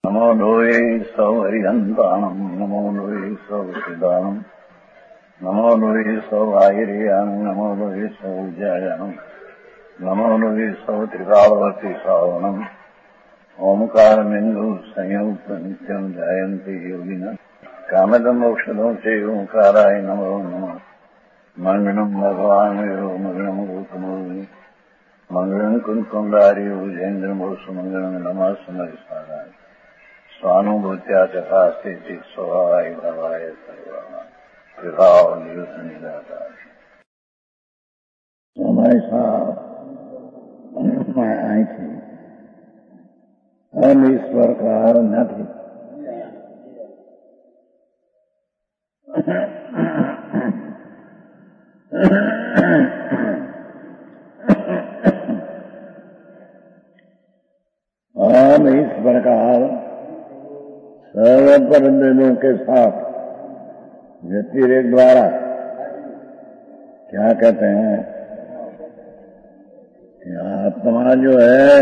नमो लोये सौहरिहन्ताणम् नमो लोये सौहृदानम् नमो लोये सौभागिर्यानम् नमो लोये सौजायानम् नमो लोये सौत्रिकावती सावनम् ओंकारमिन्दु संयुक्त नित्यम् जायन्ति योगिनः कामदम् मोक्षदम् च ओंकाराय नमो नमः मङ्गलम् भगवान् वीरो मङ्गलम् गौतमोऽग्नि मङ्गलम् कुन्कुण्डारि भुजेन्द्रमोसु मङ्गलम् नमः समरिसाराय स्वानुभूत्या तथा स्थिति स्वभावाय भवाय सर्वभाव निदाता। हमारे साथ आई थी हम ईश्वर का न थी। हम ईश्वर का सर्वपर दिलों के साथ व्यतिरेक द्वारा क्या कहते हैं कि आत्मा जो है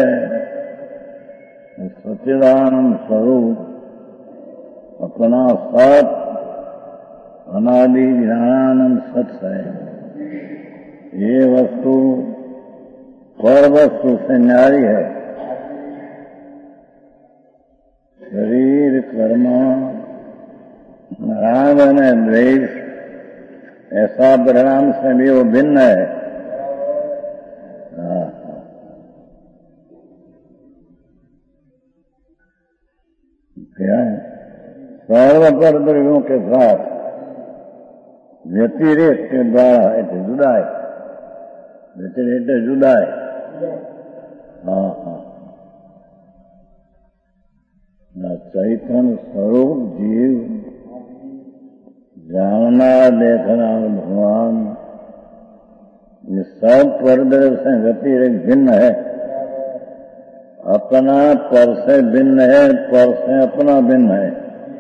सच्चिदानंद स्वरूप अपना सत अनादि ज्ञानानंद सत्य है। ये वस्तु पर वस्तु से न्यारी है। शरीर कर्म राग और द्वेष ऐसा परिणाम से भी वो भिन्न है। क्या है सर्वपर द्रव्यों के साथ व्यतिरेक के द्वारा એટલે जुदाई व्यतिरेक जुदाई। हाँ हाँ चैतन्य स्वरूप जीव जानना देखना भगवान ये सब परद्रव्य से व्यतिरेक भिन्न है। अपना पर से भिन्न है, पर से अपना भिन्न है।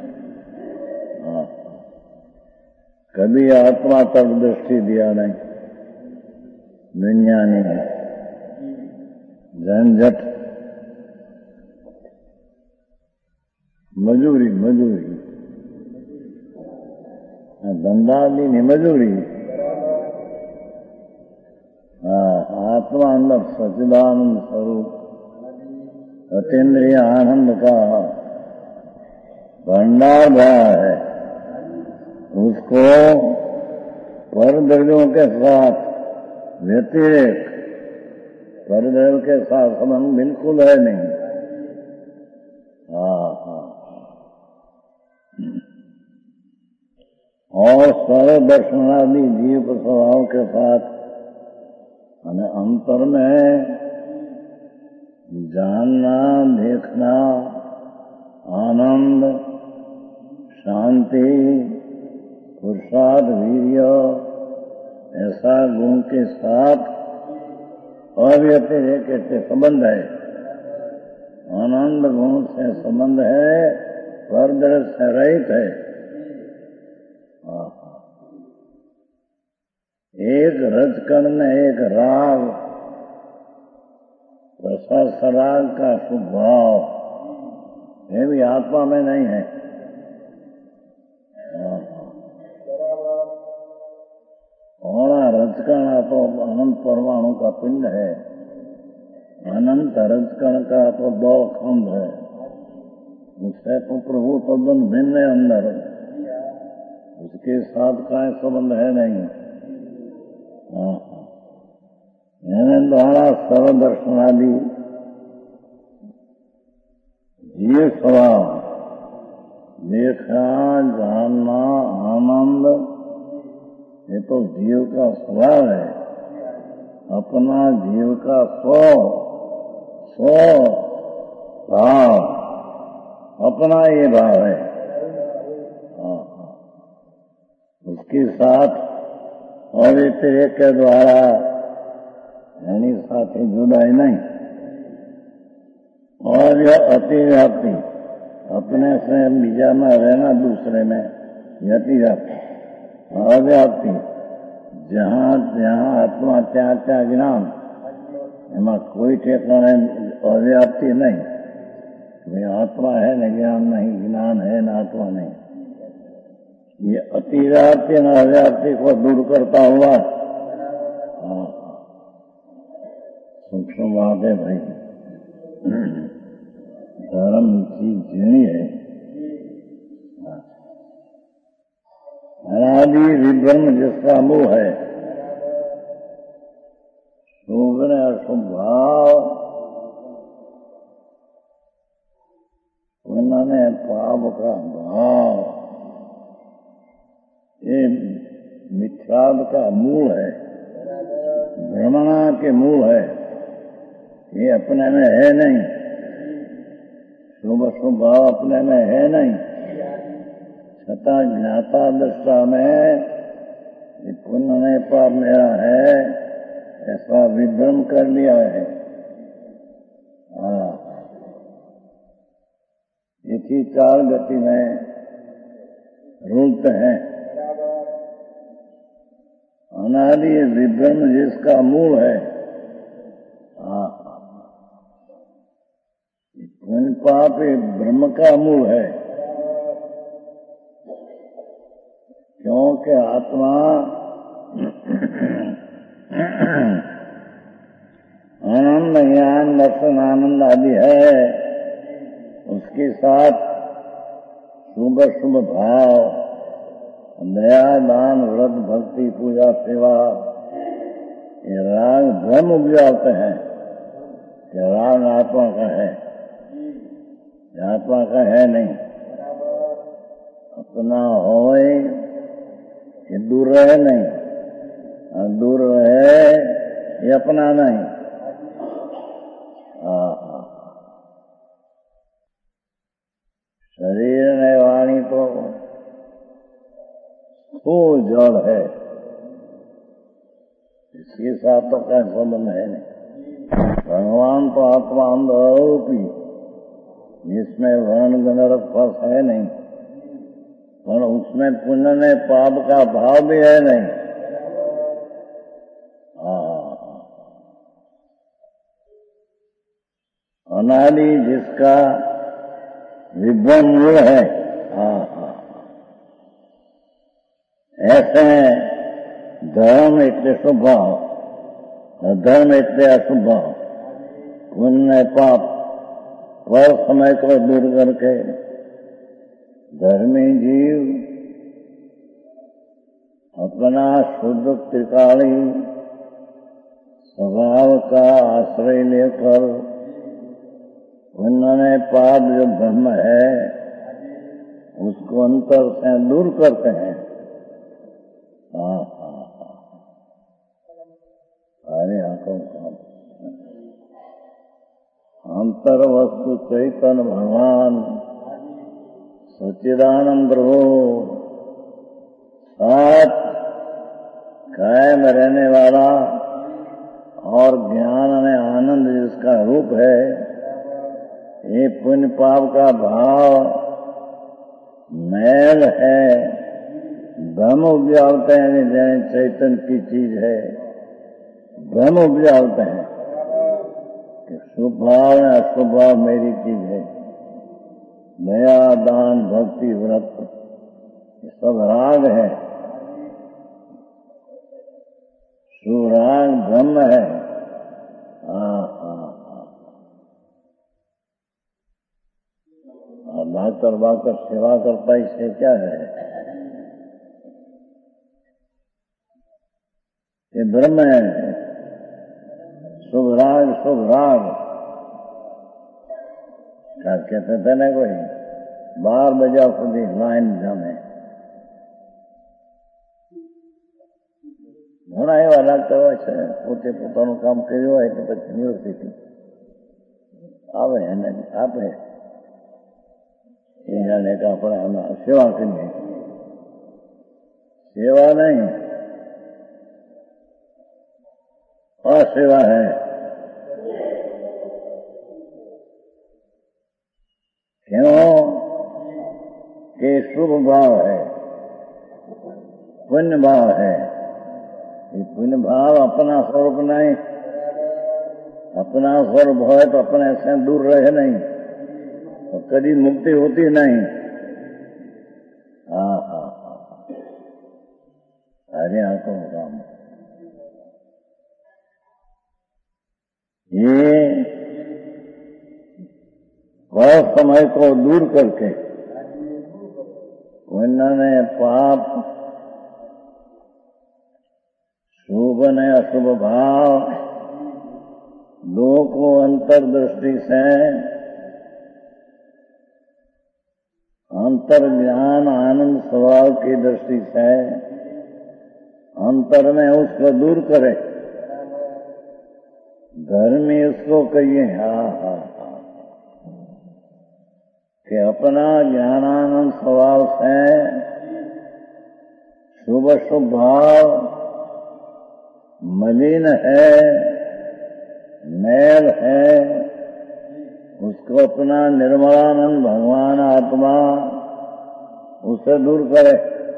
कभी आत्मा तक दृष्टि दिया नहीं। विज्ञानी है झंझट मजूरी धंधाली नहीं मजूरी। आत्मा अंदर सच्चिदानंद स्वरूप अतीन्द्रिय आनंद का भंडार भरा है। उसको परद्रव्यों के साथ व्यतिरेक परद्रव्य के साथ संबंध बिल्कुल है नहीं। और सर्व दर्शनादि जीव के स्वभाव के साथ हमें अंतर में जानना देखना आनंद शांति पुरुषार्थ वीर्य ऐसा गुण के साथ अव्यतिरेक के संबंध है। आनंद गुण से संबंध है, परद्रव्य से रहित है। एक रजकण में एक राग रस राग का स्वभाव ये भी आत्मा में नहीं है। और रजकण तो अनंत परमाणु का पिंड है। अनंत रजकण का तो 2 खंड है। उससे तो प्रभु तद्दन भिन्न है अंदर, उसके साथ का संबंध है नहीं। द्वारा सर्वदर्शनादि जीव स्वभाव देखना जानना आनंद ये तो जीव का स्वभाव है। अपना जीव का स्व भाव अपना ये भाव है। उसके साथ अव्यतिरेक के द्वारा यानी साथी जुदाई नहीं। और यह अतिव्याप्ति अपने से बीजा में रहना दूसरे में अतिव्याप्ति अव्याप्ति जहाँ जहाँ आत्मा ત્યાં જ્ઞાન એમાં કોઈ ઠેકાણે અવ્યાપ્તિ નહીં। वे आत्मा है न ज्ञान नहीं, ज्ञान है न आत्मा नहीं। ये अतिव्याप्ति न अव्याप्ति को दूर करता हुआ सूक्ष्म बात है भाई। धर्म की जीनी है। अनादि विब्रह्म जिसका मुंह है, शुभ ने अशुभ भाव, उन्होंने पाप का भाव, ये मिथ्यात्व का मूल है, भ्रमणा के मूल है। ये अपने में है नहीं, शुभ अशुभ भाव अपने में है नहीं, छठा ज्ञाता दृष्टा में पुण्य ने पाप मेरा है ऐसा विभ्रम कर लिया है। इसी चार गति में रूलते हैं। अनादि विभ्रम जिसका मूल है, पुण्य पाप ब्रह्म का मूल है। क्योंकि आत्मा आनंद ज्ञान दर्शन आनंद आदि है, उसके साथ शुभ शुभ भाव, दया दान व्रत भक्ति पूजा सेवा, ये राग भ्रम उपजाते हैं कि राग आत्मा का है, आत्मा का है नहीं। अपना होए कि दूर रहे नहीं, और दूर रहे ये अपना नहीं। शरीर ने वाणी तो खूब जड़ है, इसके साथ तो क्या संबंध है नहीं। भगवान तो आत्मा अंदरूपी, जिसमें वर्ण गणरस फर्श है नहीं, और उसमें पुण्य ने पाप का भाव भी है नहीं। अनादि जिसका विभ्रम है, ऐसे धर्म इतने शुभ भाव, धर्म इतने अशुभ भाव, पुण्य पाप पर समय को दूर करके धर्मी जीव अपना शुद्ध त्रिकाली स्वभाव का आश्रय लेकर उन्होंने पाप जो ब्रह्म है उसको अंतर से दूर करते हैं। सारे आंखों का अंतर वस्तु चैतन्य भगवान सच्चिदानंद प्रभु साथ कायम रहने वाला और ज्ञान में आनंद जिसका रूप है, ये पुण्य पाप का भाव मैल है, भ्रम उपजाते हैं। जैसे चैतन्य की चीज है, भ्रम उपजाते हैं कि शुभ भाव या अशुभ भाव मेरी चीज है। दया दान भक्ति व्रत ये सब राग है, सुराग ब्रह्म है। भाकर भाकर सेवा करता इससे क्या है? ये ब्रह्म है। शुभ राग क्या कहते थे ना, कोई 12 बजा સુધી લાઈન જમે। ઘણા એવા લાગતા હોય છે, પોતે પોતાનું કામ કર્યું હોય એટલે પછી યુનિવર્સિટી આવે અને આપે એ જાણે કે આપણે આમાં સેવા કરીએ। સેવા નહીં, असेवा है। क्यों कि शुभ भाव है, पुण्य भाव है। ये पुण्य भाव अपना स्वरूप नहीं, अपना स्वरूप है तो अपने से दूर रहे नहीं। और कभी मुक्ति होती नहीं। हाँ हाँ हाँ, अरे आंखों काम ये वह समय को दूर करके उन्होंने पाप, शुभ ने अशुभ भाव, दो को अंतर्दृष्टि से, अंतर ज्ञान आनंद स्वभाव की दृष्टि से अंतर में उसको दूर करे। घर में उसको कहिए हाँ हाँ हाँ कि अपना ज्ञानानंद स्वभाव से शुभ शुभ भाव मलिन है, मैल है, उसको अपना निर्मलानंद भगवान आत्मा उसे दूर करे।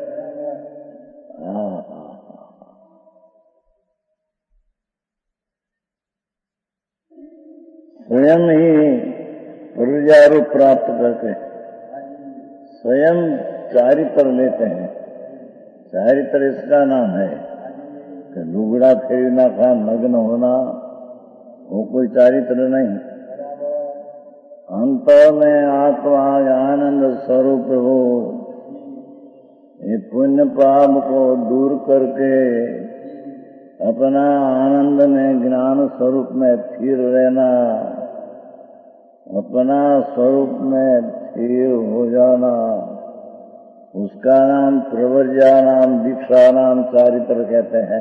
स्वयं ही प्रजारूप प्राप्त करके स्वयं चारित्र लेते हैं। चारित्र इसका नाम है कि लुगड़ा फेरना का नग्न होना, वो कोई चारित्र नहीं। अंत में आत्मा आनंद स्वरूप हो, ये पुण्य पाप को दूर करके अपना आनंद में ज्ञान स्वरूप में स्थिर रहना, अपना स्वरूप में स्थिर हो जाना, उसका नाम प्रवर्जा नाम, दीक्षा नाम चारित्र कहते हैं।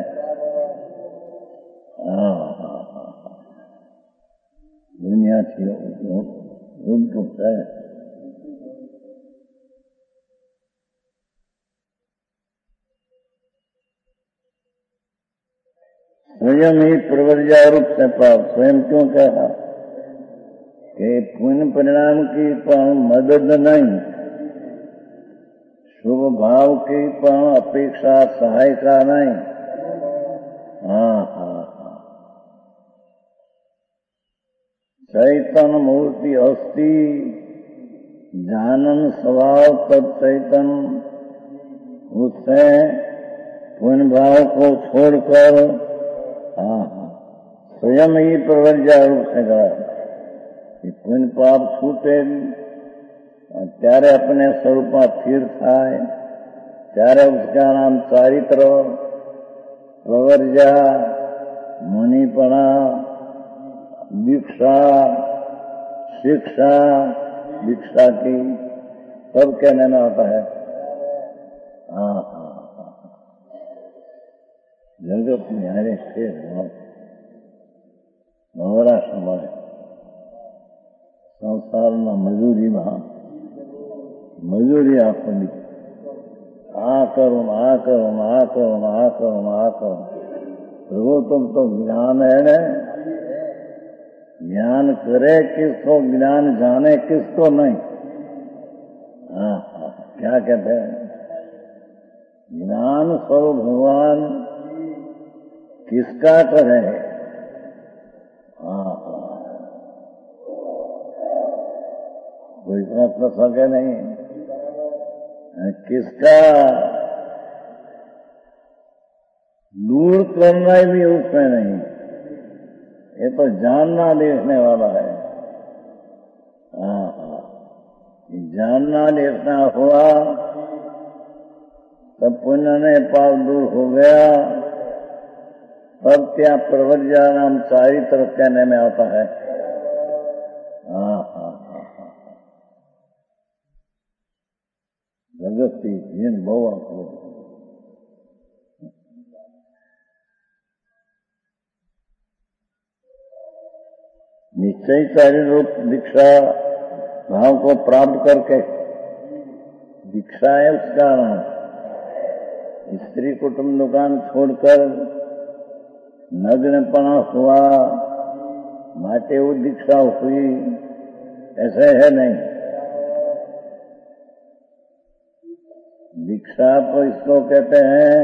दुनिया थी उनको है। स्वयं ही प्रवर्जा रूप से पाप, स्वयं क्यों कहा कि पुण्य परिणाम की मदद नहीं, शुभ भाव की अपेक्षा सहायता नहीं। हाँ हाँ हाँ, चैतन्य मूर्ति अस्थि जानन स्वभाव तब चैतन्य, उससे पुण्य भाव को छोड़कर स्वयं ही प्रवर्जा रूप से कहा कि पुण्य पाप छूटे ત્યારે अपने स्वरूप में स्थिर थाय, ત્યારે उसका नाम चारित्र, प्रवर्जा, मुनिपना, दीक्षा, शिक्षा, दीक्षा की सब कहने में आता है। हाँ हाँ हाँ, जगत न्यारे फिर नवरा समय संसाરના મજૂરીમાં મજૂરી આપવાની, આ करो आ करो आ करो आ करो आ करो। प्रभु तुम तो ज्ञान है न, ज्ञान करे किसको, ज्ञान जाने किसको नहीं। हाँ हाँ, क्या कहते हैं, ज्ञान स्वरूप भगवान किसका करे। हाँ हाँ, कोई कर सके नहीं, किसका दूर करना भी उसमें नहीं, ये तो जानना देखने वाला है। हाँ हाँ, जानना देखना हुआ तब पुण्य ने पाप दूर हो गया, तब क्या प्रवर्जा नाम चारित्र कहने में आता है। हाँ हाँ हाँ हाँ, जगत की जिन बहुआ को निश्चय कार्य रूप दीक्षा भाव को प्राप्त करके, दीक्षा है उसका नाम, स्त्री कुटुंब दुकान छोड़कर नग्नपना हुआ माटे वो दीक्षा हुई, ऐसे है नहीं। दीक्षा तो इसको कहते हैं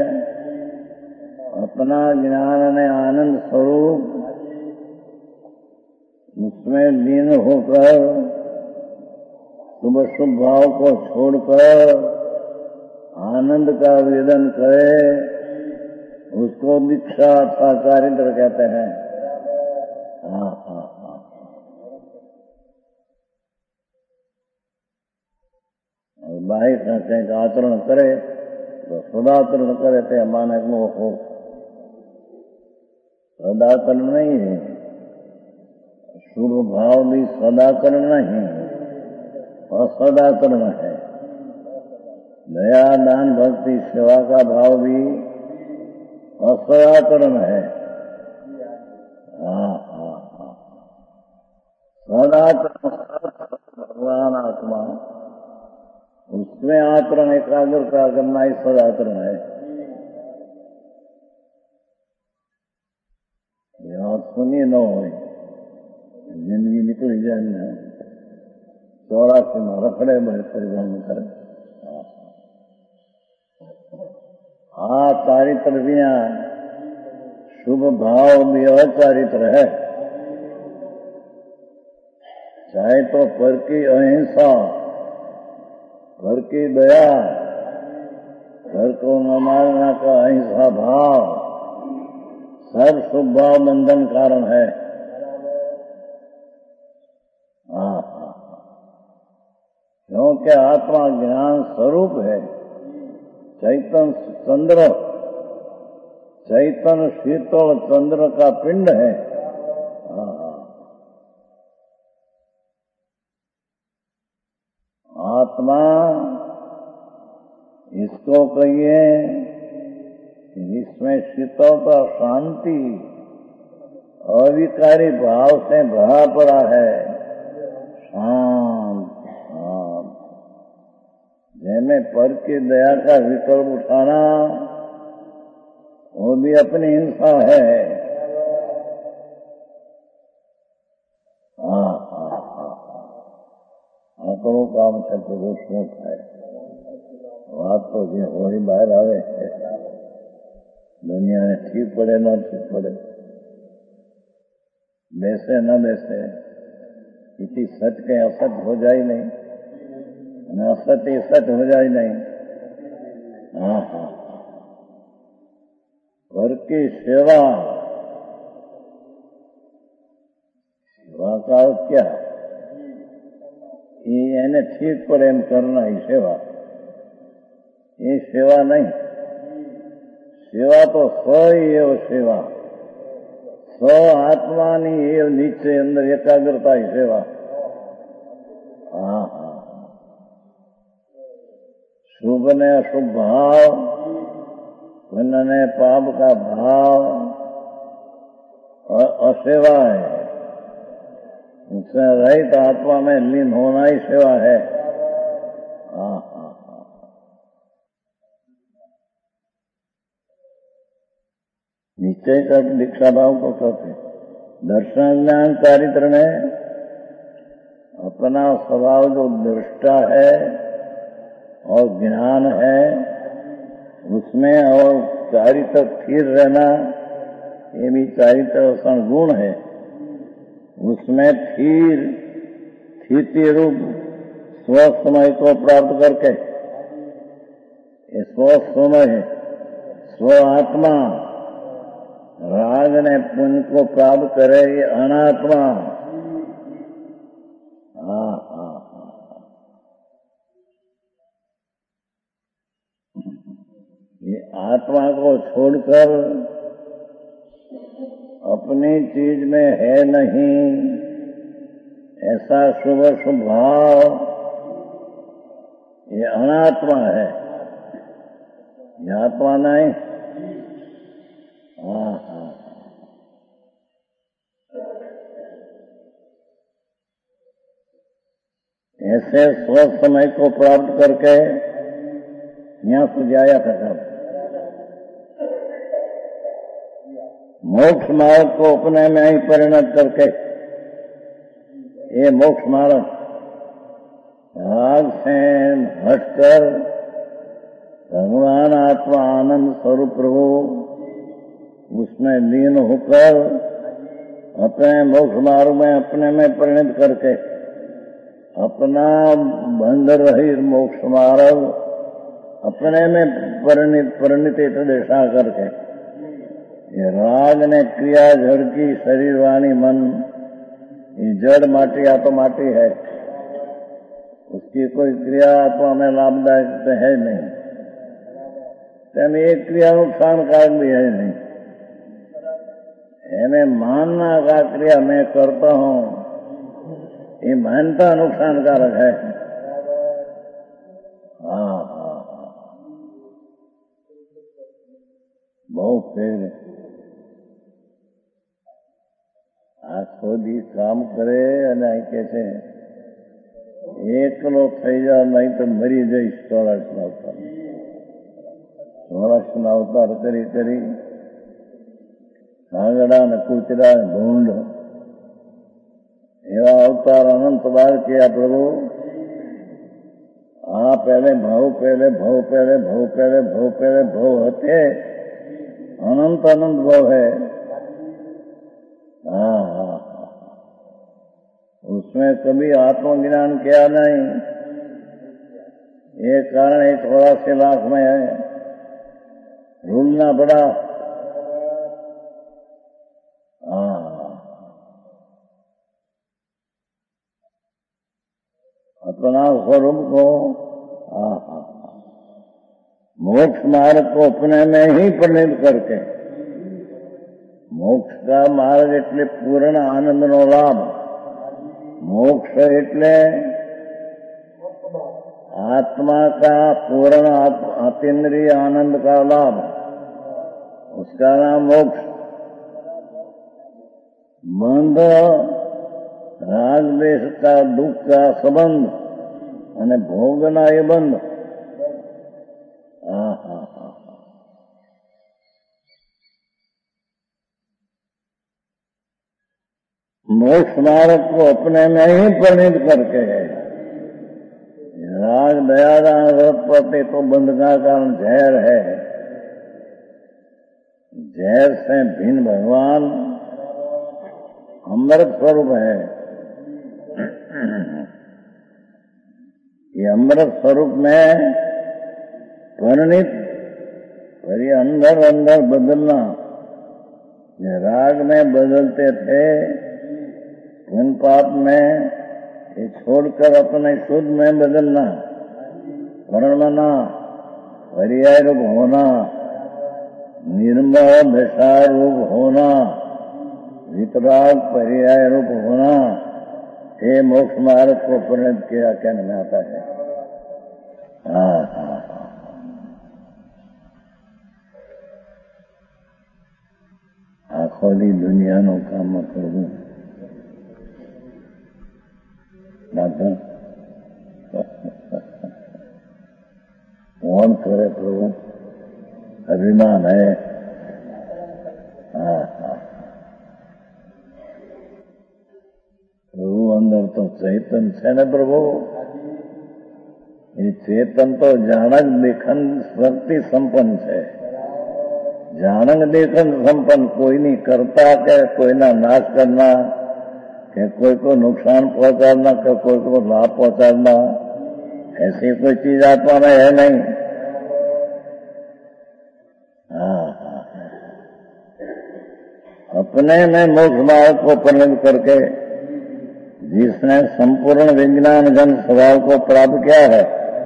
अपना ज्ञान में आनंद स्वरूप उसमें लीन होकर शुभ शुभ भाव को छोड़कर आनंद का वेदन करे, उसको दीक्षा अथवा चारित्र कहते हैं। हाँ हाँ हाँ। और बाह्य कहते का आचरण करे तो सदाचरण करे थे माने को हो। सदाचरण नहीं है, शुभ भाव भी सदाचरण नहीं, असदाचरण है। दया दान भक्ति सेवा का भाव भी असदाचरण है। हाँ हाँ हाँ। सदाचरण भगवान आत्मा, उसमें आचरण एकाग्रता करना ही सदाचरण है। यह सुनिए न हो, जिंदगी निकल जाए न 84 में रखड़े बड़े परिभ्रम करे। चारित्र भी शुभ भाव भी अचारित्र है। चाहे तो पर की अहिंसा, घर की दया, घर को न मारना का अहिंसा भाव, सब शुभ भाव बंधन कारण है। क्योंकि आत्मा ज्ञान स्वरूप है, चैतन चंद्र, चैतन शीतल चंद्र का पिंड है। आत्मा इसको कहिए, इसमें शीतलता शांति अविकारी भाव से भरा पड़ा है। शांत जैमें पर की दया का विकल्प उठाना, वो भी अपनी हिंसा है। आंकड़ों काम से तो वो शौक है, बात तो हो ही बाहर आवे। दुनिया में ठीक पड़े न ठीक पड़े, बैसे न बैसे, इसी सच के असत हो जाए नहीं, असत ही सच हो जाए नहीं। हाँ हाँ। घर की सेवा, सेवा का क्या, ये ठीक पर एम करना ही सेवा, ये सेवा नहीं। सेवा तो स्व ही है, वो सेवा स्व आत्मा नहीं है, नीचे अंदर एकाग्रता ही सेवा। हाँ हाँ। शुभ ने अशुभ भाव, पुण्य ने पाप का भाव असेवा है। उससे रहित आत्मा में लीन होना ही सेवा है। हाँ हाँ हाँ। निश्चय का दीक्षा भाव को कहते। दर्शन ज्ञान चारित्र में अपना स्वभाव जो दृष्टा है और ज्ञान है, उसमें और चारित्र स्थिर रहना, ये भी चारित्र गुण है। उसमें स्थिति रूप स्वसमय को प्राप्त करके, ये स्वसमय स्व आत्मा राग ने पुण्य को प्राप्त करे, ये अनात्मा। ये आत्मा को छोड़कर अपनी चीज में है नहीं, ऐसा शुभ शुभ भाव, ये अनात्मा है, ये आत्मा नहीं। हाँ हाँ। ऐसे स्व समय को प्राप्त करके यहाँ सुझाया था सब। मोक्ष मार्ग को अपने में ही परिणत करके, ये मोक्ष मार्ग राग से हटकर भगवान आत्मा आनंद स्वरूप प्रभु उसमें लीन होकर अपने मोक्ष मार्ग में अपने में परिणत करके अपना बंध रही मोक्ष मार्ग अपने में परिणित दिशा करके ये राग ने क्रिया जड़ की शरीर वाणी मन, ये जड़ माटी या तो माटी है, उसकी कोई क्रिया आत्मा में लाभदायक तो है नहीं, तेम एक क्रिया नुकसानकारक भी है नहीं। हमें मानना का क्रिया मैं करता हूं, ये मानता नुकसानकारक है। हाँ हाँ हाँ, बहुत फिर આખો દી કામ કરે અને અહીં કે છે એકલો થઈ જા નહીં તો મરી જઈશ ચોરાશના અવતાર. ચોરાશના અવતાર કરી કરી કાગડા ને કૂતરા ને ભૂંડ એવા અવતાર અનંત બાર किया प्रभु. આ પહેલે ભાવ પહેલે ભાવ પહેલે ભાવ પહેલે ભાવ પહેલે ભાવ હતે अनंत अनंत भाव है. हाँ हाँ, उसमें कभी आत्मज्ञान किया नहीं, ये कारण एक 84 लाख में है, रूलना पड़ा. हाँ, अपना स्वरूप को मोक्ष मार्ग को अपने में ही परिणित करके, मोक्ष का मार्ग એટલે પૂર્ણ આનંદનો લાભ. मोक्ष એટલે आत्मा का पूर्ण अतीन्द्रिय आनंद का लाभ, उसका नाम मोक्ष. बंध राग देश का दुख का संबंध અને ભોગના એ બંધ. मोक्ष मार्ग को अपने में ही परिणित करके राग दयादान रसपति तो बंध का कारण जहर है. जहर से भिन्न भगवान अमृत स्वरूप है. ये अमृत स्वरूप में परिणित पर ये अंदर अंदर बदलना. ये राग में बदलते थे, पुण्य पाप में ये छोड़कर अपने शुद्ध में बदलना, वर्णना, पर्याय रूप होना, निर्मल दशा रूप होना, वितराग पर्याय रूप होना, ये मोक्ष मार्ग को परिणत किया कहने में आता है. हाँ हाँ हाँ, आखो दी दुनिया नो काम करूं कौन करे प्रभु, अभिमान है. हाँ हाँ, प्रभु अंदर तो चेतन है न प्रभु. ये चेतन तो जानक देखन शक्ति संपन्न है. जानक देखन संपन्न, कोई नहीं करता के कोई ना नाश करना, कि कोई को नुकसान पहुंचाना, कि कोई को लाभ पहुंचाना, ऐसी कोई चीज आत्मा में है नहीं. हाँ हाँ, अपने में मोक्ष मार्ग को परिणत करके जिसने संपूर्ण विज्ञान घन स्वभाव को प्राप्त किया है.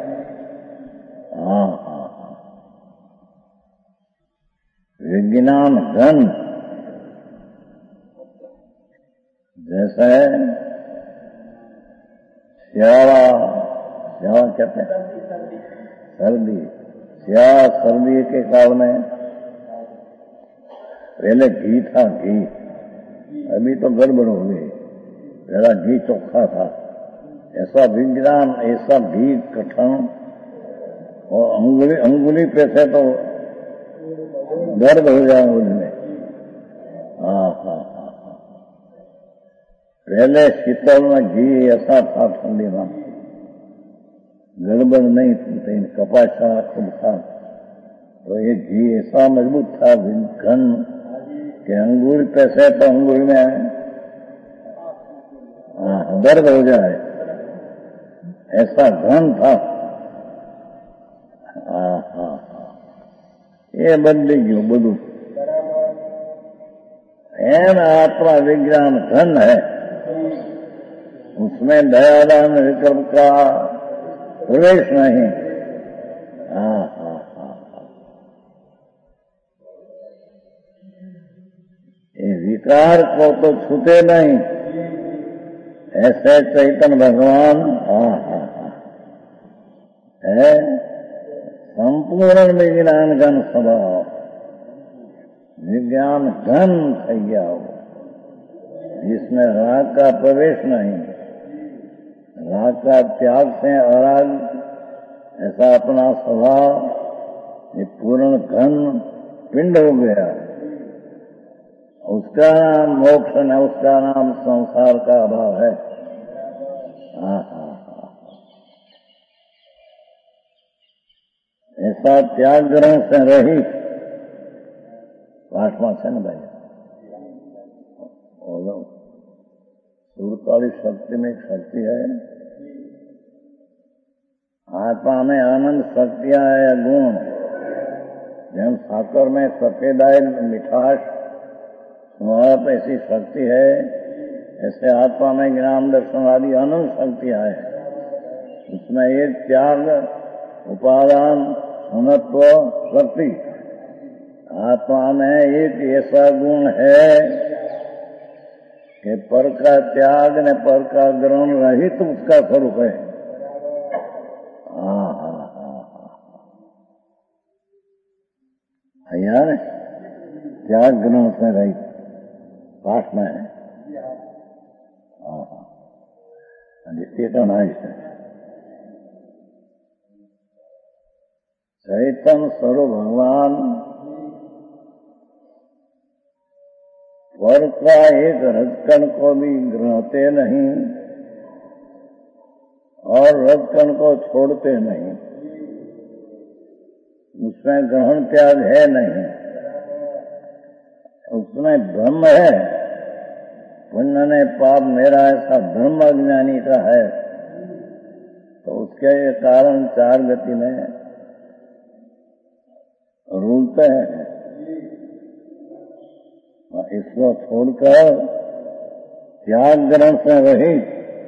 हाँ हाँ, विज्ञान घन जैसे श्याला कहते हैं, सर्दी, श्याला सर्दी के काल में पहले घी था, घी अभी तो गड़बड़ हो गई. पहला घी चोखा था, ऐसा विज्ञान, ऐसा घी कठिन, और अंगुली पे से तो दर्द हो जाए अंगुली में. हाँ हाँ, पहले शीतल में घी ऐसा था, ठंडी में गड़बड़ नहीं थी, कपासा खूब था. तो ये घी ऐसा मजबूत था घन कि अंगूर पैसे तो अंगूर में दर्द हो जाए. ऐसा घन था। ये बदली गયું બધું। एन आत्मा विज्ञान घन है, उसमें दयादान विकल्प का प्रवेश नहीं। ये विकार को तो छूते नहीं, ऐसे चैतन्य भगवान है संपूर्ण विज्ञान घन स्वभाव। विज्ञान घन થઈ गया हो, जिसमें राग का प्रवेश नहीं, राग का त्याग से अराग ऐसा अपना स्वभाव ये पूर्ण घन पिंड हो गया। उसका नाम मोक्ष है, उसका नाम संसार का अभाव है। ऐसा त्याग ग्रहण से रहित पाठमा है न भाई, सुरताली शक्ति में एक शक्ति है, आत्मा में आनंद शक्तियां है गुण। जब साकर में सफेदाई मिठास स्वाद ऐसी शक्ति है, ऐसे आत्मा में ज्ञान दर्शन आदि अनंत शक्तियां है। उसमें एक त्याग उपादान अनत्व शक्ति, आत्मा में एक ऐसा गुण है कि पर का त्याग ने पर का ग्रहण रहित उसका स्वरूप है। यार त्याग ग्रहण से रहित पाठ में है। चैतन्य स्वरूप भगवान पर का एक रजकण को भी ग्रहते नहीं और रजकण को छोड़ते नहीं, उसमें ग्रहण त्याग है नहीं। उसमें ब्रह्म है, पुण्य ने पाप मेरा ऐसा ब्रह्म अज्ञानी का है, तो उसके कारण चार गति में रूलते हैं। इसको छोड़कर त्याग ग्रहण से रहित,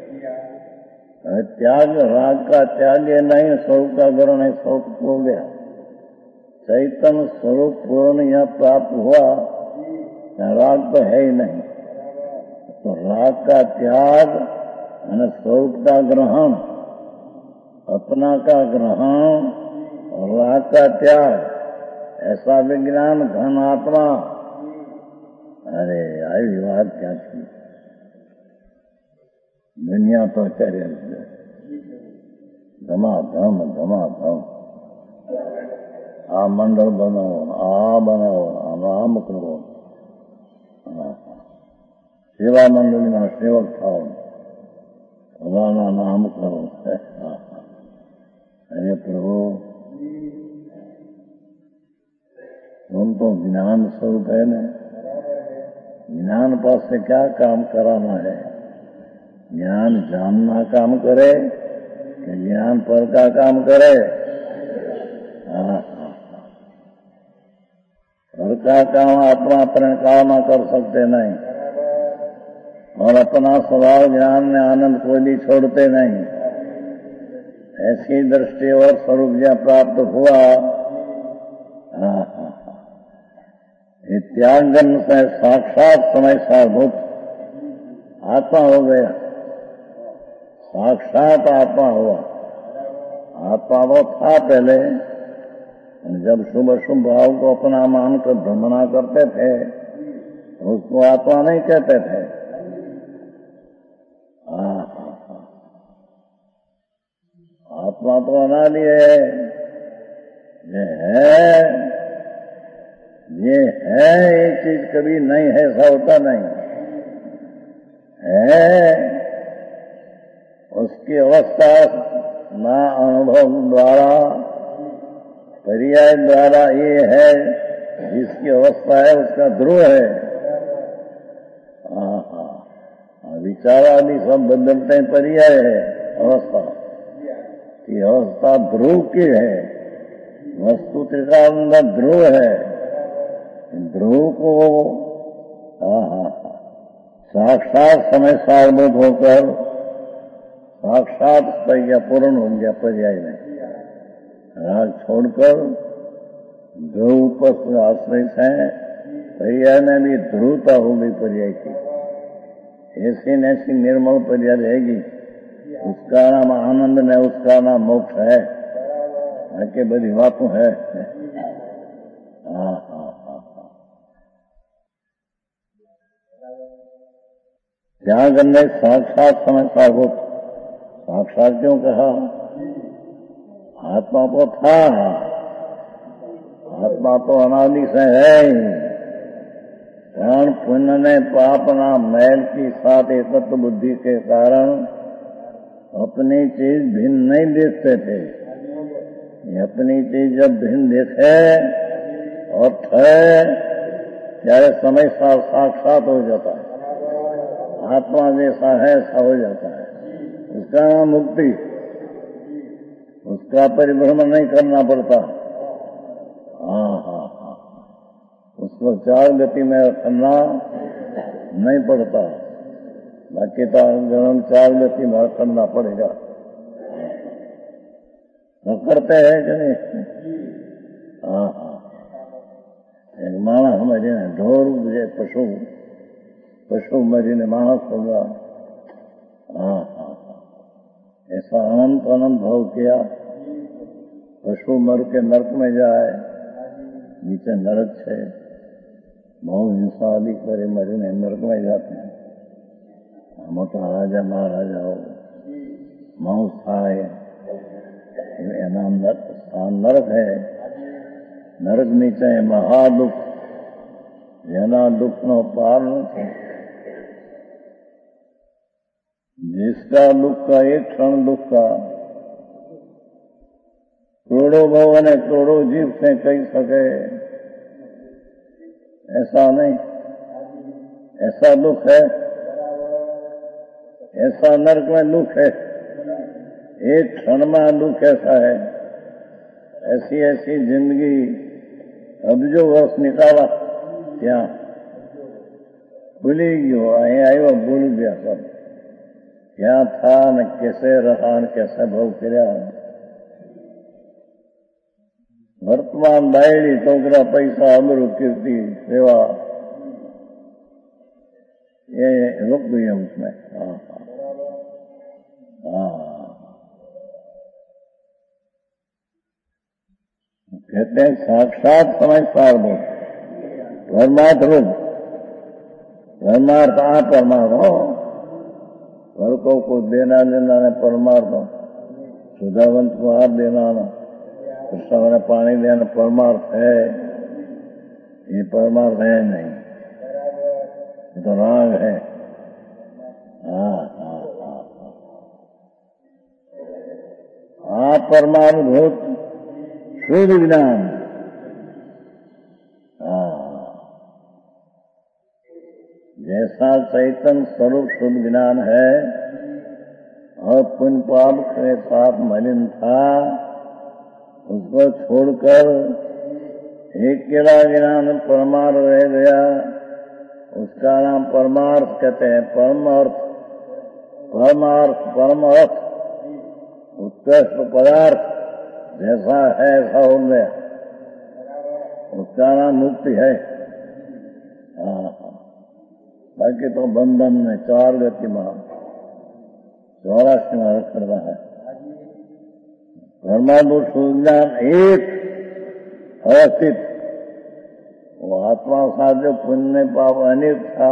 त्याग राग का त्याग ये नहीं, स्वरूप का ग्रहण है, स्वरूप हो गया। चैतन्य स्वरूप पूर्ण यह प्राप्त हुआ, राग तो है ही नहीं, तो राग का त्याग यानी स्वरूप का ग्रहण, अपना का ग्रहण और राग का त्याग, ऐसा विज्ञान घन आत्मा। अरे आई बात क्या थी, दुनिया तो चले धमाधम धमाधम, आ मंडल बनाओ, आ बनाओ, आम करो, सेवा मंडली में सेवक थाओ, भगवान नाम करो। अरे प्रभु तुम तो ज्ञान स्वरूप है न, ज्ञान पास से क्या काम कराना है? ज्ञान जानना काम करे कि ज्ञान पर का काम करे? पर का काम आत्मा परिणाम कर सकते नहीं, और अपना स्वभाव ज्ञान में आनंद कोई भी छोड़ते नहीं। ऐसी दृष्टि और स्वरूप जहाँ प्राप्त हुआ, ये त्यागन से साक्षात समय साधुत आत्मा हो गया, साक्षात आत्मा हुआ। आत्मा वो था पहले, जब शुभ शुभ भाव को अपना मानकर भ्रमणा करते थे, उसको आत्मा नहीं कहते थे। आत्मा तो अनादि है, ये है, ये चीज कभी नहीं है, ऐसा होता नहीं है। उसकी अवस्था ना अनुभव द्वारा, पर्याय द्वारा ये है, जिसकी अवस्था है उसका ध्रुव है। विचार आदि सब बदलते हैं, पर्याय है अवस्था। कि अवस्था ध्रुव की है, वस्तु त्रिकाल ध्रुव है। ध्रुव को साक्षात समय सारभूत होकर साक्षात प्रज्ञा पूर्ण हो गया पर्याय में, राग छोड़कर ध्रुव पर आश्रित है। पर्याय में भी ध्रुवता हो गई पर्याय की, ऐसी न ऐसी निर्मल पर्याय रहेगी। उसका नाम आनंद है, उसका नाम मोक्ष है। आके बड़ी बातों है। ध्यान करने साक्षात समय सारभूत, साक्षात क्यों कहा? आत्मा तो था, आत्मा तो अनादि से है ही। प्राण पुण्य ने पापना मैल की साथ एकत्व बुद्धि के कारण अपनी चीज भिन्न नहीं देखते थे। अपनी चीज जब भिन्न देखे और थे, ત્યારે समय साक्षात हो जाता है, आत्मा जैसा है ऐसा हो जाता है। उसका नाम मुक्ति, उसका परिभ्रमण नहीं करना पड़ता। उसको चार गति में करना नहीं पड़ता, बाकी तो गरम चार गति में करना पड़ेगा। तो करते हैं कि नहीं? एक मानस मरीने ढोर पशु मरीने मानस होगा। ऐसा अनंत अनंत भाव किया। पशु मर के नरक में जाए, नीचे नरक है, बहुत हिंसा आदि करे मरीने नरक में जाते हैं। मोटा राजा महाराजा हो मांस खाए, नाम नरक है। नरक नीचे महादुख, जेना दुख नो पार नहीं। जिसका दुख का एक क्षण दुख का करोड़ों भवन है, करोड़ों जीव से कही सके, ऐसा नहीं। ऐसा दुख है, ऐसा नरक में दुख है, एक क्षण में दुख ऐसा है। ऐसी ऐसी जिंदगी अब जो वर्ष निकाला क्या भूली गयो, आयो भूल गया सब, क्या था न कैसे रहा न कैसे भव कर्या। वर्तमान दायड़ी छोकरा पैसा अमरू कीर्ति सेवा ये रुक गई है उसमें। कहते हैं साक्षात समय सारभूत परमार्थ रूप, परमार्थ परमार्थ हो, वर्गों को देना लेना ने परमार्थ हो। सुधावंत को हाथ देना न, कृष्ण ने पानी देना परमार्थ है। ये परमार्थ है नहीं, ये तो राग है। परमानुभूत शुद्ध ज्ञान, जैसा चैतन्य स्वरूप शुद्ध ज्ञान है और पुण्य पाप के साथ मलिन था, उसको छोड़कर एक केला ज्ञान परमार्थ रह गया। उसका नाम परमार्थ कहते हैं। परमार्थ, परमार्थ, परमार्थ उत्कृष्ट पदार्थ जैसा है ऐसा हो गया, उसका नाम मुक्ति है। बाकी तो बंधन में चार गति में 84 में रख रहा है। परमाणु सुज्ञान एक अवस्थित, वो आत्मा साथ जो पुण्य पाप अनेक था,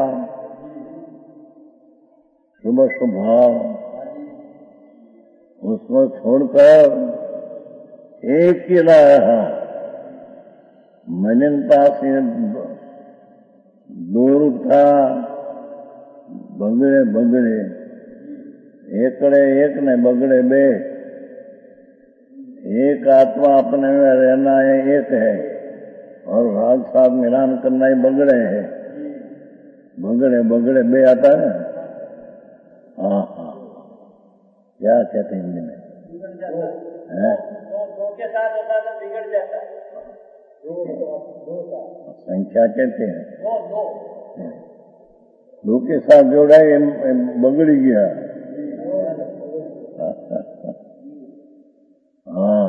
शुभ स्वभाव, उसको छोड़कर एक ही रहा। मलिनता से दूर था, बगड़े बगड़े एकड़े एक ने बगड़े बे। एक आत्मा अपने में रहना है, एक है, और राग साथ मिलान करना ही बगड़े है। बगड़े बगड़े बे आता है। क्या कहते हैं हिंदी में? दो के साथ होता तो बिगड़ जाता है। संख्या कहते हैं दो के साथ जोड़ा ये बगड़ गया। हाँ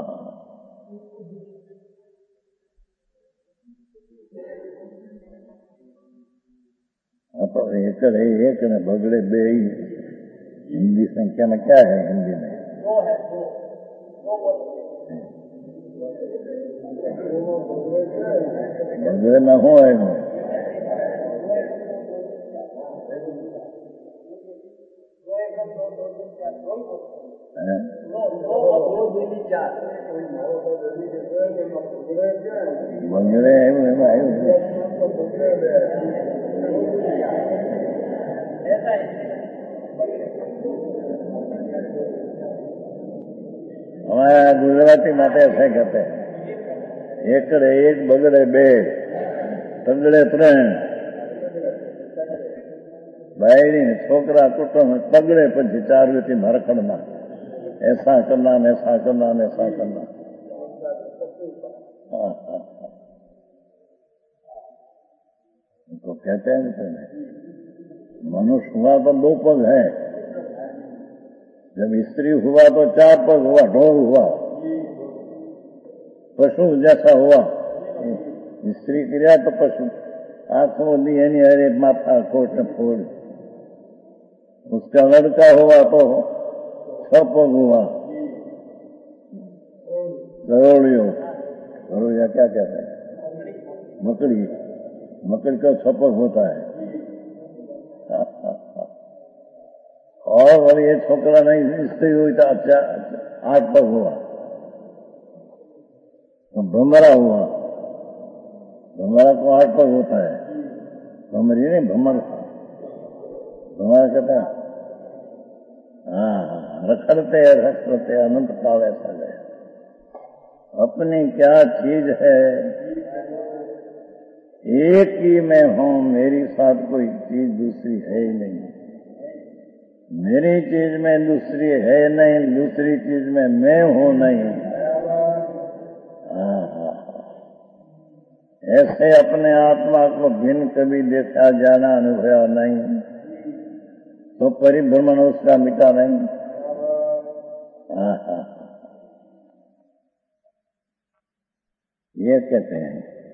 तो एक ने बगड़े बे ही। हिंदी संख्या में क्या है? हिंदी में दो है, दो बगड़े में हो है बगड़े हमारा गुजराती माते ऐसे कहते हैं एकड़े एक बगड़े बे तगड़े त्रण भाई छोकरा कुटुंब तगड़े पी चार व्यक्ति मरखंड ऐसा करना ऐसा करना ऐसा करना। तो कहते हैं तो मनुष्य हुआ तो दो पग है, जब स्त्री हुआ तो चार पग हुआ, ढोल हुआ, पशु जैसा हुआ। स्त्री क्रिया तो पशु आंखों दी यानी हरे माथा कोट फोड़। उसका लड़का हुआ तो छह पग हुआ, गरोड़िया क्या कहते हैं, मकड़ी का छह पग होता है। और ये छोकरा नहीं स्त्री हुई तो अच्छा 8 पग हुआ, तो भमरा हुआ। भमरा को 8 पग होता है, भमरी नहीं भमर कहते हैं। हाँ रखड़ते अनंत काल ऐसा गया। अपनी क्या चीज है, एक ही मैं हूं, मेरी साथ कोई चीज दूसरी है ही नहीं। मेरी चीज में दूसरी है नहीं, दूसरी चीज में मैं हूं नहीं। ऐसे अपने आत्मा को भिन्न कभी देखा जाना अनुभव नहीं, तो परिभ्रमण उसका मिटा नहीं। ये कहते हैं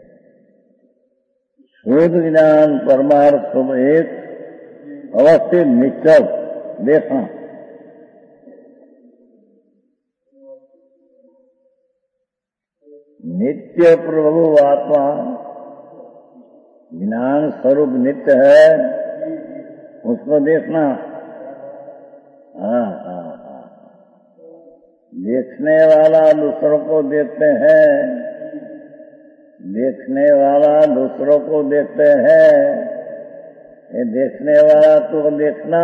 शुद्ध ज्ञान परमार्थ सब एक अवस्थित निश्चल देखा। नित्य प्रभु आत्मा ज्ञान स्वरूप नित्य है, उसको देखना। देखने वाला दूसरों को देखते हैं, देखने वाला दूसरों को देखते हैं, ये देखने वाला तो देखना।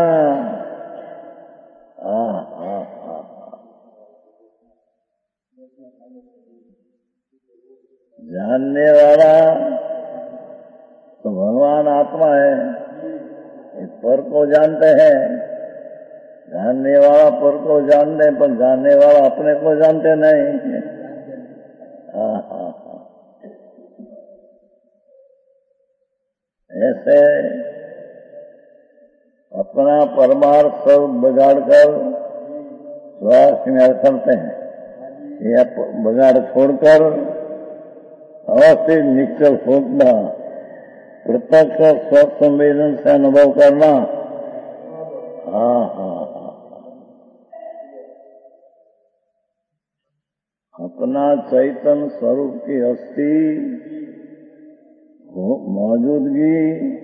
जानने वाला तो भगवान आत्मा है, इस पर को जानते हैं। जानने वाला पर को जानते, पर जानने वाला अपने को जानते नहीं। ऐसे अपना परमार्थ सब बिगाड़ कर स्वार्थ में करते हैं। ये बिगाड़ छोड़कर अवस्थित निश्चल सोचना, प्रत्यक्ष स्व संवेदन से अनुभव करना। अपना चैतन्य स्वरूप की अस्थि मौजूदगी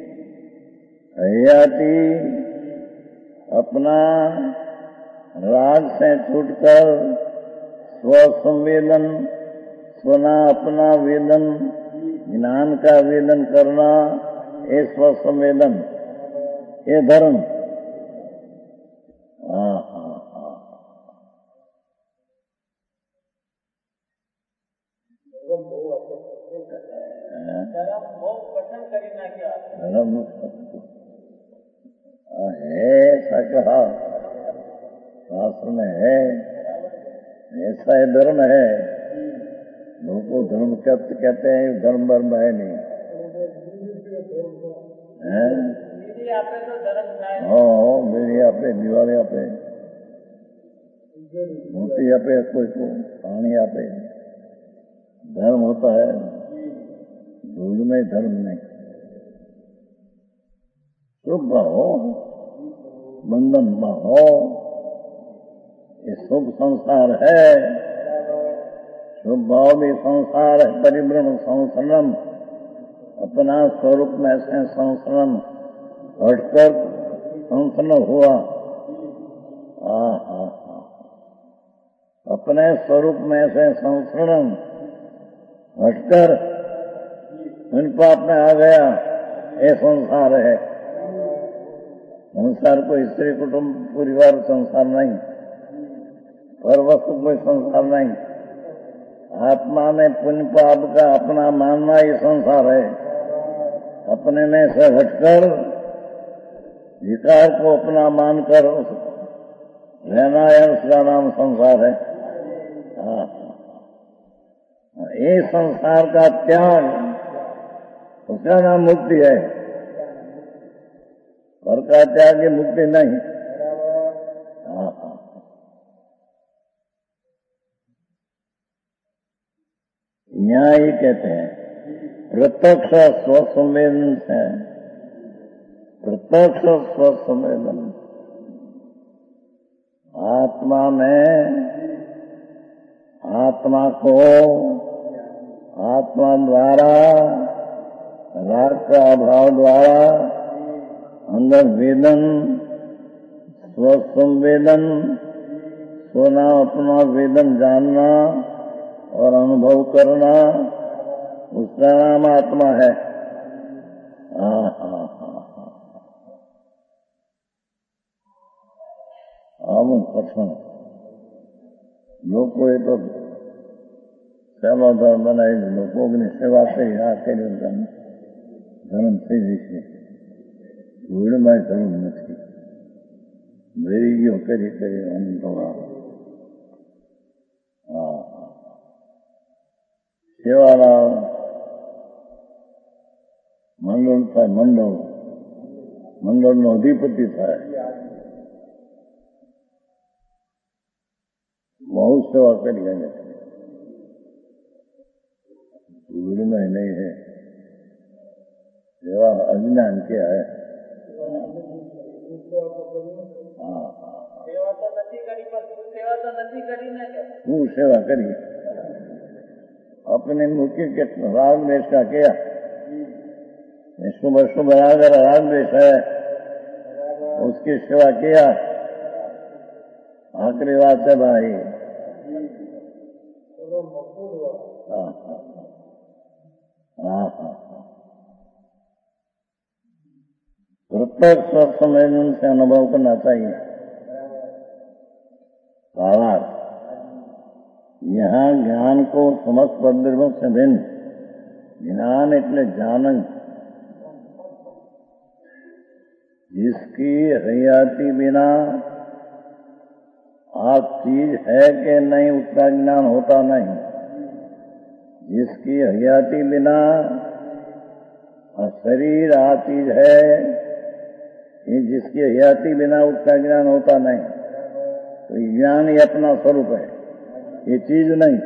हयाती, अपना राग से छूटकर स्व संवेदन, स्वना अपना वेदन, ज्ञान का वेदन करना, ये स्व संवेदन, ये धर्म। धर्म है ऐसा कहा शास्त्र में है। ऐसा ही धर्म है। लोग को धर्म कहते हैं, धर्म वर्म है नहीं है। मेरी आपे दिवाली आपे मूर्ति आपे कोई को पानी आपे। धर्म होता है धूल में, धर्म नहीं। शुभ हो बंधन न हो, ये शुभ संसार है। शुभ भाव भी संसार है। परिभ्रम संसरण, अपना स्वरूप में से संसरण हटकर संसरण हुआ। अपने स्वरूप में से संसरण हटकर उन पाप में आ गया। ये संसार है। संसार कोई स्त्री कुटुंब परिवार संसार नहीं, पर वस्तु कोई संसार नहीं। आत्मा में पुण्य पाप का अपना मानना ही संसार है। अपने में से हटकर विकार को अपना मानकर रहना है, उसका नाम संसार है। ये संसार का त्याग, उसका नाम मुक्ति है। पर का त्याग ये मुक्ति नहीं। यहाँ ये कहते हैं प्रत्यक्ष स्वसंवेदन से, प्रत्यक्ष स्वसंवेदन आत्मा में, आत्मा को आत्मा द्वारा राग का अभाव द्वारा अंदर वेदन, स्वसंवेदन, सोना अपना वेदन जानना और अनुभव करना, उसका नाम आत्मा है। कथन लोग को ये तो सेवा धर्म बनाई, लोगों की सेवा से ही आके धर्म से जैसे भीड़ में धर्म नहीं। मेरी यो करी करी अनुभव सेवालाल मंडल था। मंडल नो अधिपति था। बहुत सेवा करी गई। भीड़ में नहीं है। सेवा अज्ञान क्या है। सेवा तो नहीं करी, पर सेवा तो नहीं करी ना। तू सेवा करी अपने मुख्य के राग द्वेष का किया। सुबह सुबह अगर राग द्वेष है उसकी सेवा किया। आखिरी बात है भाई। प्रत्येक स्वसंवेदन से अनुभव करना चाहिए। भावार्थ यहाँ ज्ञान को समस्त पद्धतियों से भिन्न ज्ञान એટલે જાણન, जिसकी हयाती बिना आप चीज है कि नहीं उसका ज्ञान होता नहीं। जिसकी हयाती बिना शरीर आ चीज है, जिसकी हयाती बिना उसका ज्ञान होता नहीं। तो ज्ञान ही अपना स्वरूप है, ये चीज नहीं।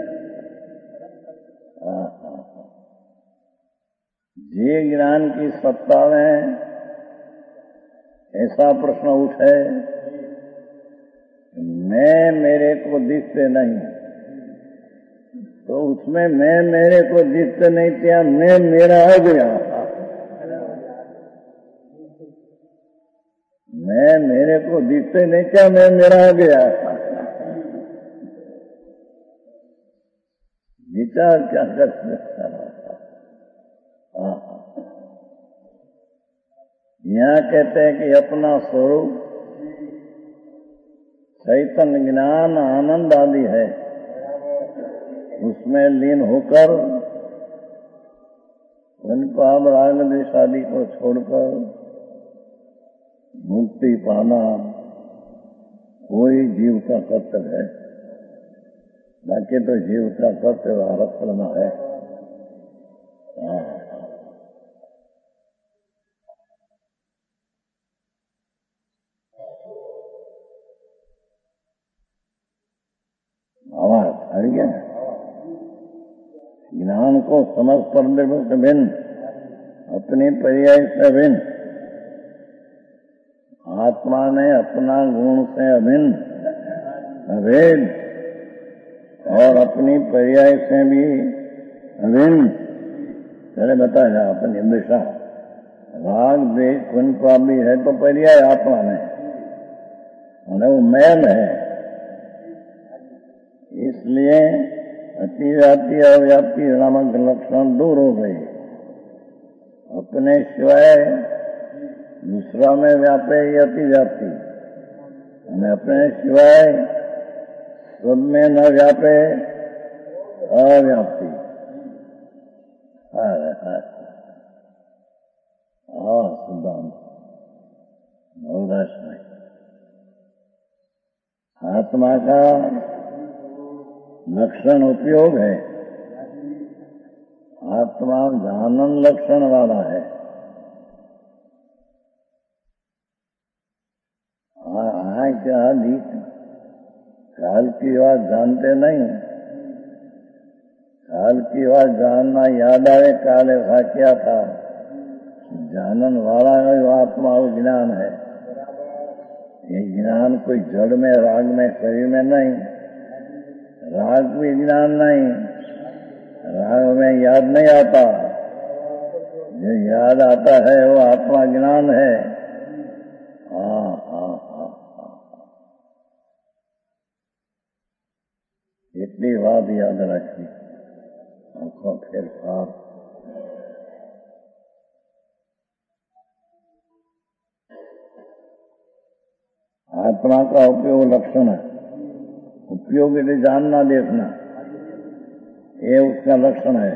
ये ज्ञान की सत्ता में ऐसा प्रश्न उठे, मैं मेरे को दिखते नहीं, तो उसमें मैं मेरे को दिखते नहीं किया, मैं मेरा आ गया। मैं मेरे को दिखते नहीं क्या, मैं मेरा आ गया। विचार क्या कर सकता है। यहाँ कहते हैं कि अपना स्वरूप चैतन्य ज्ञान आनंद आदि है, उसमें लीन होकर उन पाप राग द्वेष आदि को छोड़कर मुक्ति पाना कोई जीव का कर्तव्य है। बाकी तो जीव का सत्य भारत करना है। आवाज आ रही है। ज्ञान को समझ पर से भिन्न, अपनी पर्याय से भिन्न, आत्मा ने अपना गुण से अभिन्न, अभेद और अपनी पर्याय से भी अभिन्न। पहले बताया अपनी दिशा, राग द्वेष पुण्य पाप भी है तो पर्याय आत्मा में, वो मैल है। इसलिए अतिव्याप्ति अव्याप्ति नामक लक्षण दूर हो गई। अपने सिवाय दूसरा में व्यापे ये अतिव्याप्ति, अपने सिवाय सब में न व्यापे अव्याप्ति। सिद्धांत नहीं। आत्मा का लक्षण उपयोग है, आत्मा जानन लक्षण वाला है। क्या काल की बात जानते नहीं, काल की बात जानना याद आए काल ऐसा क्या था, जानन वाला आत्मा वो ज्ञान है। ये ज्ञान कोई जड़ में राग में शरीर में नहीं, राग भी ज्ञान नहीं, राग में याद नहीं आता, जो याद आता है वो आत्मा ज्ञान है। इतनी बात याद रखी। आंखों फिर साफ, आत्मा का उपयोग लक्षण है। उपयोग यदि जानना देखना, ये उसका लक्षण है।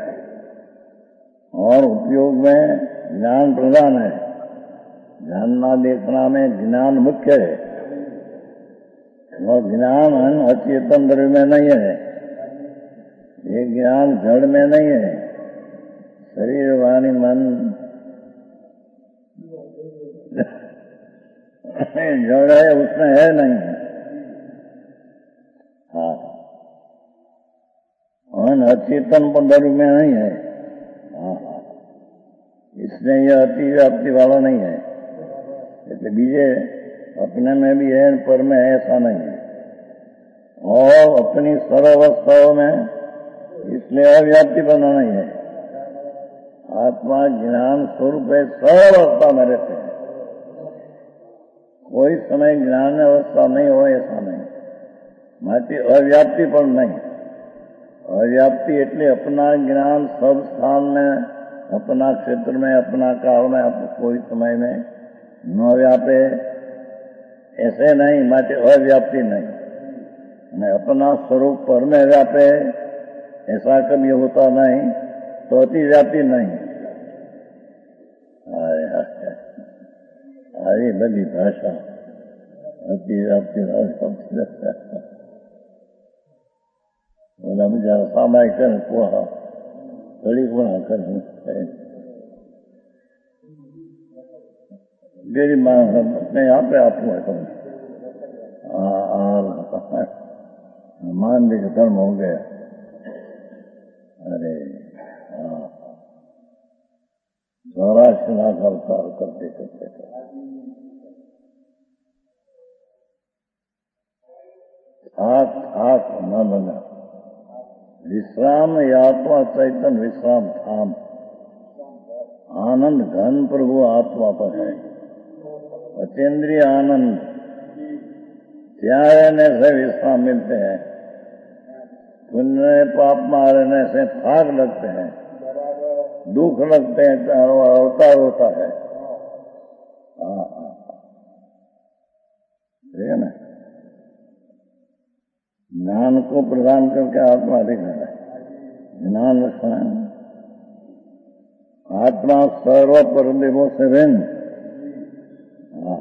और उपयोग में ज्ञान प्रधान है। जानना देखना में ज्ञान मुख्य है, और ज्ञान अचेतन द्रव्य में नहीं है। ये ज्ञान जड़ में नहीं है, शरीर वाणी मन जड़ है, उसमें है नहीं। हाँ, और अचेतन द्रव्य में नहीं है। इसलिए यह अतिव्याप्ति वाला नहीं है। इसलिए बीजे अपने में भी है, पर में ऐसा नहीं है। और अपनी सर्वावस्थाओं में इसलिए अव्याप्ति बना नहीं है। आत्मा ज्ञान स्वरूप है, सर्वावस्था में रहते हैं। कोई समय ज्ञान अवस्था नहीं हो ऐसा नहीं। माटी अव्याप्ति पर नहीं। अव्याप्ति એટલે अपना ज्ञान सब स्थान में, अपना क्षेत्र में, अपना काल में, कोई समय में न व्यापे ऐसे नहीं। माटे अव्याप्ति नहीं, अपना स्वरूप पर में व्यापे ऐसा कभी होता नहीं, तो अतिव्याप्ति नहीं। આવી બધી ભાષા અતિવ્યાપ્તિ ઓલા બીજા સામાયિક કરે કોહા ઘડી કોણા કરે ગરીબ માણસ ને આપણે આપવું હોય તો मान ली धर्म हो गया। अरे सौराष्ट्र का अवतार करते करते थाक न लगा। विश्राम यात्रा चैतन विश्राम धाम, आनंद घन प्रभु आत्मा पर है। अचेंद्रिय आनंद ત્યાં रहने से विश्राम मिलते हैं। पुण्य पाप में रहने से थाक लगते हैं, दुख लगते हैं, अवतार होता है। ठीक है ना। ज्ञान को प्रदान करके आत्मा दिखा है। ज्ञान लक्षण आत्मा सर्व परदेवों से भिन्न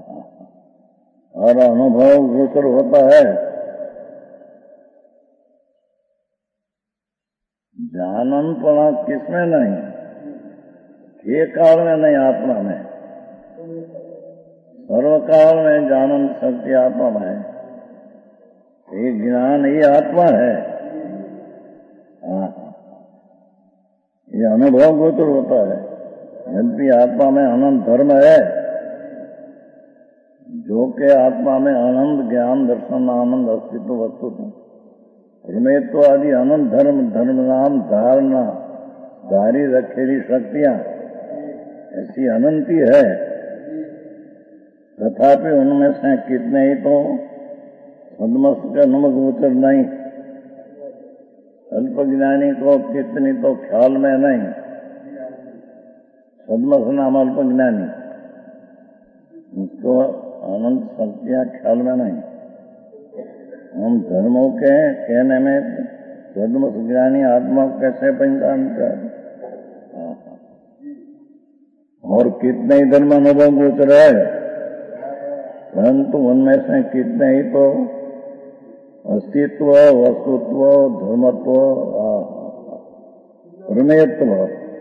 और अनुभव गोचर होता है। जाननपणा किसमें नहीं, के काल में नहीं, आत्मा में। सर्वकाल में जानन शक्ति आत्मा में है। ये ज्ञान ये आत्मा है। ये अनुभव गोचर होता है। यद्यपि आत्मा में अनंत धर्म है, जो के आत्मा में आनंद, ज्ञान, दर्शन, आनंद, अस्तित्व, वस्तुत्व, परमेत्व आदि अनंत धर्म, धर्म नाम धारणा, धारी रखेली शक्तियां ऐसी अनंती है। तथापि उनमें से कितने ही तो सदमस्त का नमक गोचर नहीं, अल्पज्ञानी को कितनी तो ख्याल में नहीं। सदमस्त नाम अल्पज्ञानी, उसको अनंत शक्तियां ख्याल में नहीं। हम धर्मों के कहने में सदमस्त ज्ञानी आत्मा कैसे पहचान कर, और कितने ही धर्म अनुभव गोचर है, परंतु उनमें से कितने ही तो अस्तित्व, वस्तुत्व, धर्मत्व, परमेत्व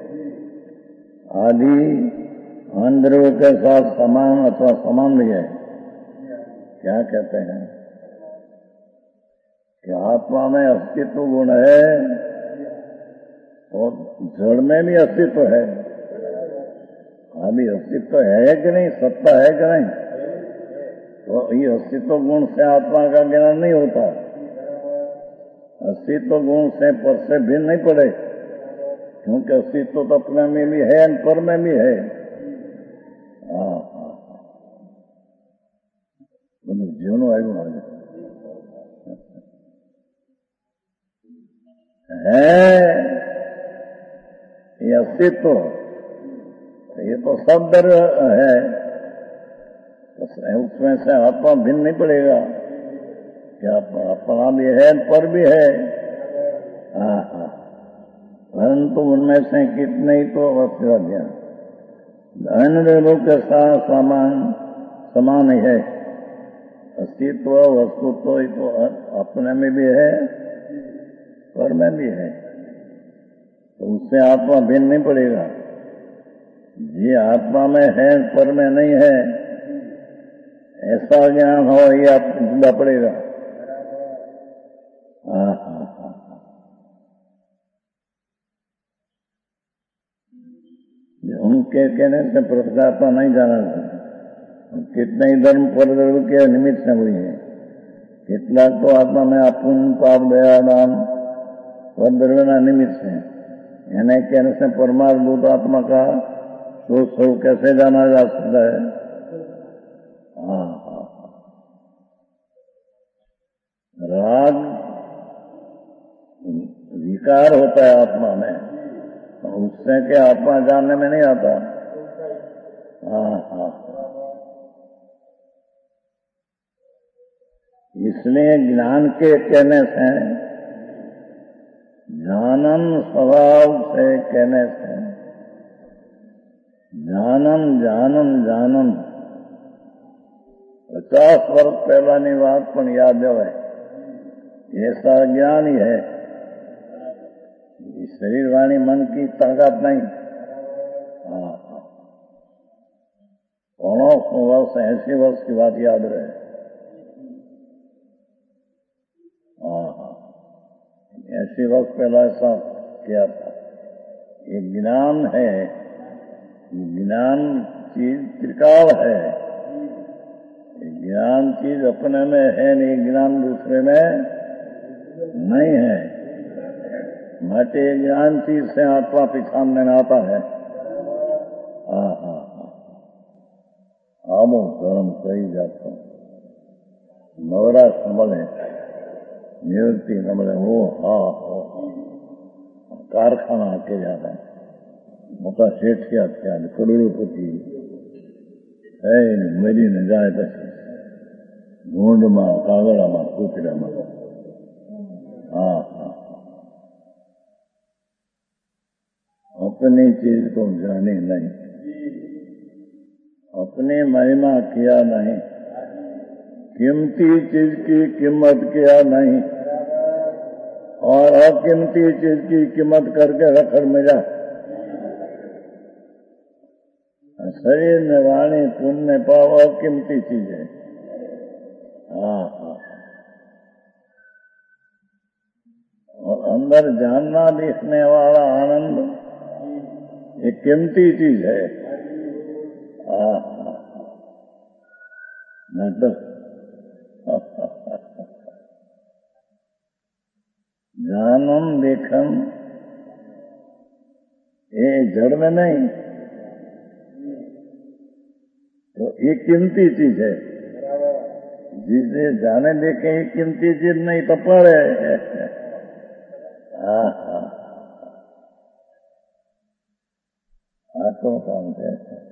आदि अंतर्व के साथ समान अथवा समान भी है। क्या कहते हैं कि आत्मा में अस्तित्व गुण है और जड़ में भी अस्तित्व है। अभी अस्तित्व है कि नहीं, सत्ता है कि नहीं, तो ये अस्तित्व गुण से आत्मा का ज्ञान नहीं होता। अस्तित्व गुण से पर से भिन्न नहीं पड़े, क्योंकि अस्तित्व तो अपने में भी है, पर में भी है। जीवन आयु है ये अस्तित्व, ये तो सब दर है, उसमें से आत्मा भिन्न नहीं पड़ेगा कि अपना भी है, पर भी है। परंतु उनमें से कितने ही तो अवस्था अन्य लोग के साथ समान ही है। अस्तित्व, वस्तुत्व तो अपने में भी है, पर में भी है, तो उससे आत्मा भिन्न नहीं पड़ेगा। ये आत्मा में है, पर में नहीं है, ऐसा ज्ञान हो, ये आप जुदा पड़ेगा। उनके कहने से प्रकाशता नहीं जाना। कितने ही धर्म पर के निमित्त से हुई है। कितना तो आत्मा में अपुण्य पाप दया दान पर द्रव्यना निमित्त है। यानी कहने से परमात्म आत्मा का सोच स्वरूप कैसे जाना जा सकता है। राग विकार होता है आत्मा में, तो उससे क्या आत्मा जानने में नहीं आता। इसलिए ज्ञान के कहने से, जानन स्वभाव से कहने से, जानन 50 वर्ष पहलाની વાત પણ યાદ આવે। ऐसा ज्ञान ही है, शरीर वाणी मन की ताकत नहीं। 50 वर्ष 80 वर्ष की बात याद रहे। 80 वर्ष पहला ऐसा किया था। ये ज्ञान है, ज्ञान चीज त्रिकाल है। ज्ञान चीज अपने में है नहीं, ज्ञान दूसरे में नहीं है। मटे ज्ञान चीज से आत्मा पिछाड़ने में आता है। आमो धर्म सही जाता नवरा संभले निवृत्ति संभले हो कारखाना के जाता मोटा શેઠિયા થયા કરોડોપતિ મરીને જાય પછી ભૂંડમાં કાગળામાં કૂતરામાં अपनी चीज को जाने नहीं, अपनी महिमा किया नहीं, कीमती चीज की कीमत किया नहीं, और अकीमती चीज की कीमत करके रखड़ मिला। शरीर ने वाणी पुण्य पाव अकीमती चीज है। हाँ हाँ। और अंदर जानना दिखने वाला आनंद ये कीमती चीज है। हाँ हाँ। जानन देखन ये जड़ में नहीं, तो ये कीमती चीज है। जिसे जाने देखे ये कीमती चीज नहीं तो पड़े। आत्मा कौन है?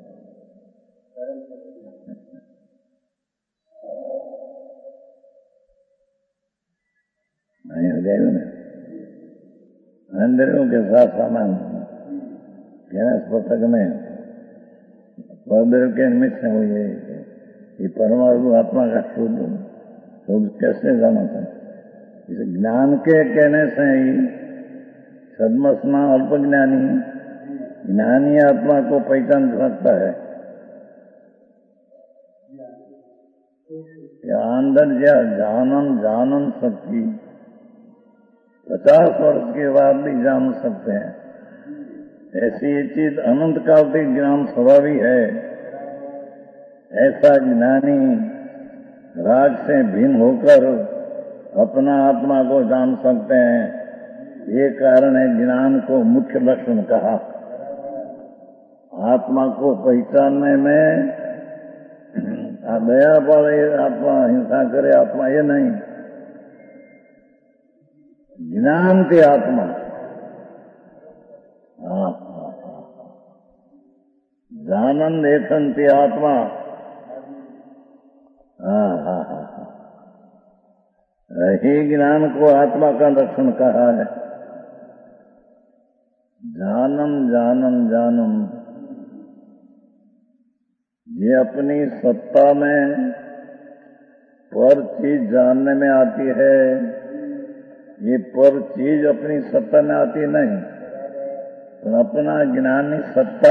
नहीं हो जाएगा ना। मंदिरों के साथ सामान पुस्तक में मंदिरों के निमित्त से हुई है ये परमाणु आत्मा का शुद्ध कैसे जाना था? इस ज्ञान के कहने से ही सदमसना अल्पज्ञानी ज्ञानी आत्मा को पहचान सकता है। अंदर जानन शक्ति 50 वर्ष के बाद भी जान सकते हैं। ऐसी ये चीज अनंत काल तक ज्ञान स्वभावी है। ऐसा ज्ञानी राग से भिन्न होकर अपना आत्मा को जान सकते हैं। ये कारण है ज्ञान को मुख्य लक्षण कहा। आत्मा को पहचानने में दया पड़े आत्मा, हिंसा करे आत्मा, ये नहीं। ज्ञान की आत्मा। हाँ, जानन देखन की आत्मा। हाँ हाँ हाँ। ही ज्ञान को आत्मा का लक्षण कहा है। जानन ये अपनी सत्ता में पर चीज जानने में आती है। ये पर चीज अपनी सत्ता में आती नहीं, तो अपना ज्ञानी सत्ता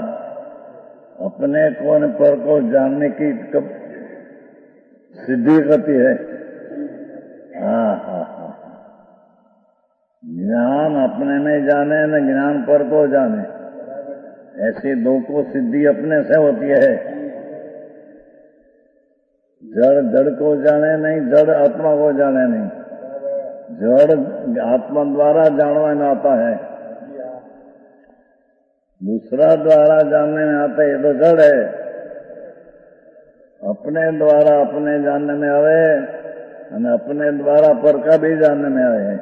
अपने कौन पर को जानने की कब सिद्धि करती है। हाँ हाँ हाँ। ज्ञान अपने में जाने न ज्ञान पर को जाने, ऐसी दो को सिद्धि अपने से होती है। जड़ को जाने नहीं, जड़ आत्मा को जाने नहीं। जड़ आत्मा द्वारा जानने में आता है, दूसरा द्वारा जानने में आता है, ये तो जड़ है। अपने द्वारा अपने जानने में आवे और अपने द्वारा पर का भी जानने में आवे।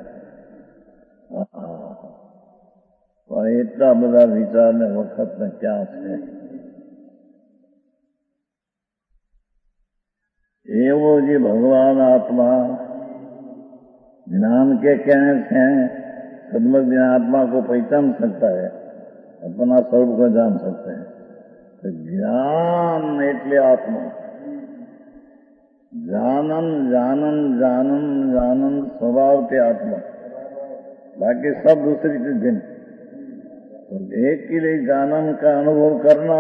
पर इतना बड़ा विचार में वक्त में क्या है। ये वो जी भगवान आत्मा ज्ञान के कहने से सदमग्न आत्मा को पहचान सकता है, अपना स्वरूप को जान सकते हैं। तो ज्ञान એટલે आत्मा। जानन स्वभाव के आत्मा, बाकी सब दूसरी चीज भिन्न। तो एक के लिए जानन का अनुभव करना,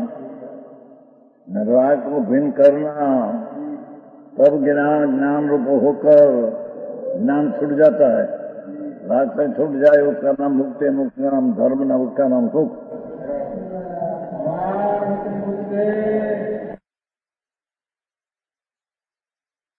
राग को भिन्न करना, तब ज्ञान रूप होकर ज्ञान छूट जाता है। राग से छूट जाए उसका नाम मुक्ति, मुक्ति का नाम धर्म, न उसका नाम सुख।